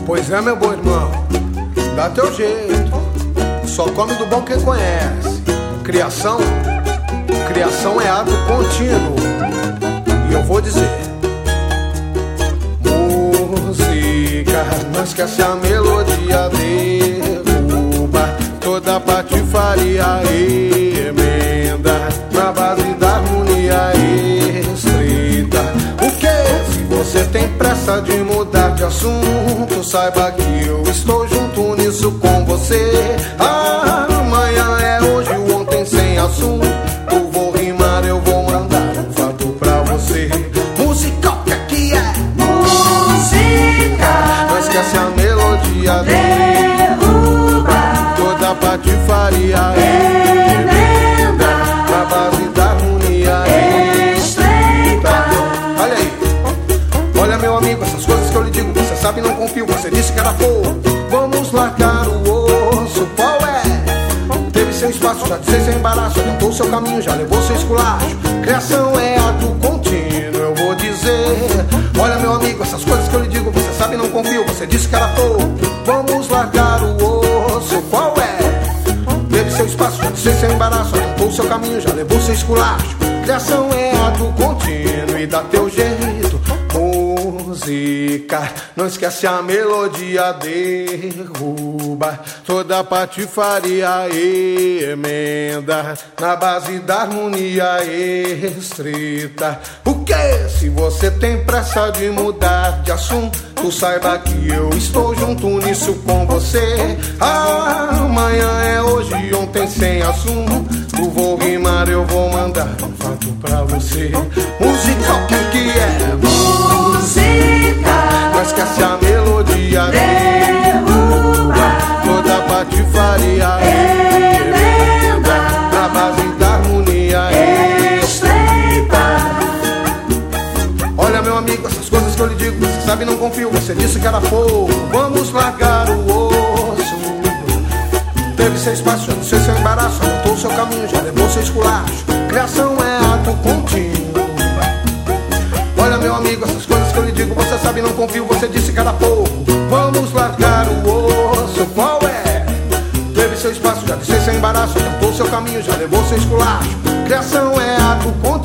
Pois é, meu bom irmão, dá teu jeito. Só come do bom quem conhece. Criação é ato contínuo. E eu vou dizer: música, não esquece a melodia, derruba toda patifaria, emenda na base da harmonia estreita. O que? Se você tem pressa de mudar de assunto, saiba que eu estou junto nisso com você. Amanhã é hoje, o ontem sem assunto. Eu vou rimar, eu vou mandar um fato pra você. Música, o que é? Música, Não esquece a melodia, derruba toda patifaria, emenda na base da harmonia estreita. Olha aí, olha meu amigo, essas coisas que eu lhe digo, você sabe, não confio. Você disse que era fogo, vamos largar o osso. Qual é? Teve seu espaço, já disse sem embaraço, adiantou seu caminho, já levou seu esculacho. Criação é ato contínuo, eu vou dizer. Olha meu amigo, essas coisas que eu lhe digo, você sabe, não confio. Você disse que era fogo, vamos largar o osso. Qual é? Teve seu espaço, já disse sem embaraço, adiantou seu caminho, já levou seu esculacho. Criação é ato contínuo e dá teu jeito. Música, não esquece a melodia, derruba toda patifaria, emenda na base da harmonia estreita. O que? Se você tem pressa de mudar de assunto, tu saiba que eu estou junto nisso com você. Amanhã é hoje, ontem sem assunto. Eu vou rimar, eu vou mandar um fato pra você. Música, o que é? Música, Não esquece a melodia, derruba toda patifaria, emenda na base da harmonia estreita. Olha meu amigo, essas coisas que eu lhe digo, você sabe, não confio. Você disse que era fogo, vamos largar o osso. Teve seu espaço, já disse seu embaraço, anotou seu caminho, já levou seu esculacho. Criação é ato contínuo. Olha meu amigo, essas coisas que eu lhe digo, você sabe, não confio. Você disse que era fogo, vamos largar o osso. Qual é? Teve seu espaço, já disse seu embaraço, anotou seu caminho, já levou seu esculacho. Criação é ato contínuo.